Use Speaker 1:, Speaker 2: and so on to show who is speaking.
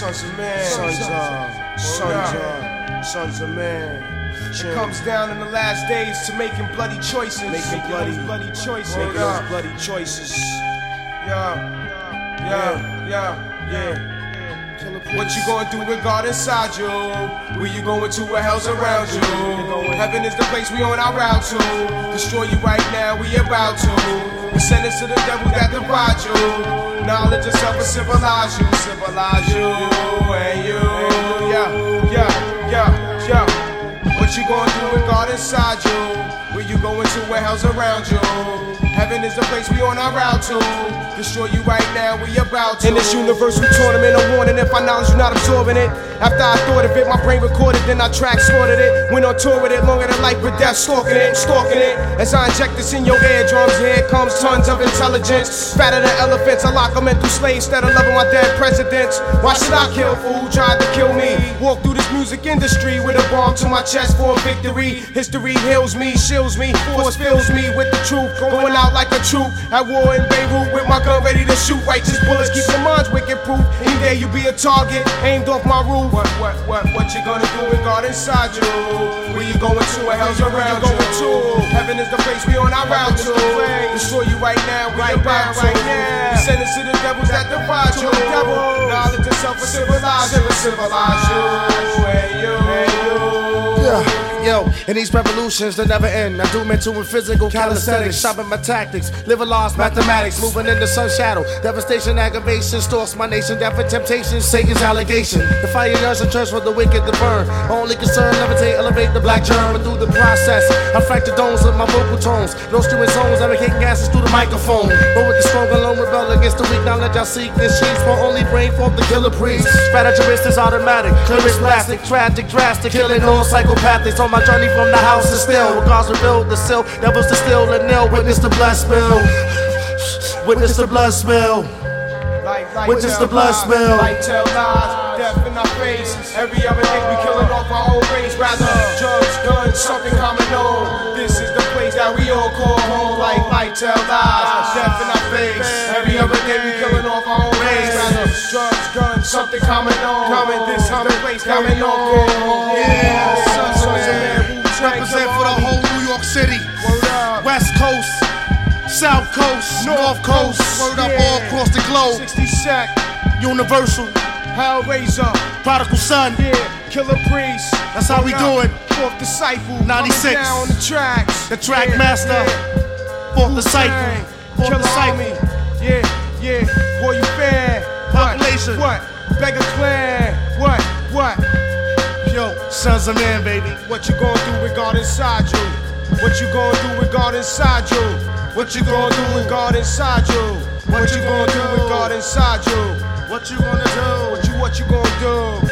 Speaker 1: Sons of man, sons of man. It comes down in the last days to making bloody choices. Making bloody choices. Making those bloody choices. Yeah. What you gonna do with God inside you? Where you going to, where hell's around you? Heaven is the place we on our route to. Destroy you right now, we about to. We send us to the devil that divide you. Knowledge of self will civilize you and you. Yeah. What you gonna do with God inside you? Where you going to, where hell's around you? Heaven is the place we on our route to. Destroy you right now, we about to. In this universal tournament, I'm warning if I knowledge you're not absorbing it. After I thought of it, my brain recorded, then I track sorted it. Went on tour with it, longer than life with death, stalking it. As I inject this in your eardrums, here comes tons of intelligence. Fatter than elephants, I lock them in through slaves instead of loving my dead presidents. Why should I kill fool who tried to kill me? Walk through this music industry with a bomb to my chest for a victory. History heals me, shields me, force fills me with the truth. Going out like a troop at war in Beirut with my gun ready to shoot. Righteous bullets keep your minds wicked proof. Any day you be a target aimed off my roof. What you gonna do with God inside you? Where you going to, where hell's around you? Heaven is the place we on our route to. Destroy you right now, we about to. We send us to the devils that divide you. Knowledge of self will civilize you and you.
Speaker 2: Yo, in these revolutions that never end, I do mental and physical calisthenics, shopping my tactics, living lost mathematics, moving in the sun shadow, devastation, aggravation, stalks my nation, death and temptation, Satan's allegation. The fire yearns and church for the wicked to burn. Only concern, levitate, elevate the black germ, and through the process, I fracture domes with my vocal tones, no streaming zones, advocating gases through the microphone. But with the strong alone, rebel against the weak knowledge I seek. This sheets for only brain for the killer priest. Strategist is automatic, clearest plastic, tragic, drastic, killing all psychopathics. On my journey from the house is still, regards rebuild the sill, devils to still and nil. Witness the blood spill. Witness the blood spill. Witness the blood spill.
Speaker 1: Light tell lies, death in our face. Every other day we killing off our own race. Rather drugs, guns, something common known. This is the place that we all call home. Light tell lies, death in our face. Every other day we killing off our own race. Rather drugs, guns, something common known. This is the place that we all call home.
Speaker 2: Represent for the whole New York City, West Coast, South Coast, North Coast, word up all across the globe.
Speaker 1: 60 Sec,
Speaker 2: Universal,
Speaker 1: Hellraiser,
Speaker 2: Prodigal Son,
Speaker 1: Killer Priest.
Speaker 2: That's how we do it.
Speaker 1: Fourth Disciple,
Speaker 2: 96,
Speaker 1: down on the tracks.
Speaker 2: The Track Master, Fourth Disciple,
Speaker 1: Killer Disciple. Yeah, boy you fan.
Speaker 2: Population,
Speaker 1: what? Beggar Clan, what?
Speaker 2: Yo, sons of man, baby.
Speaker 1: What you gonna do with God inside you? What you gonna do with God inside you? What you gonna do with God inside you? What you gonna do with God inside you?
Speaker 2: What you gonna do?
Speaker 1: What you gonna do?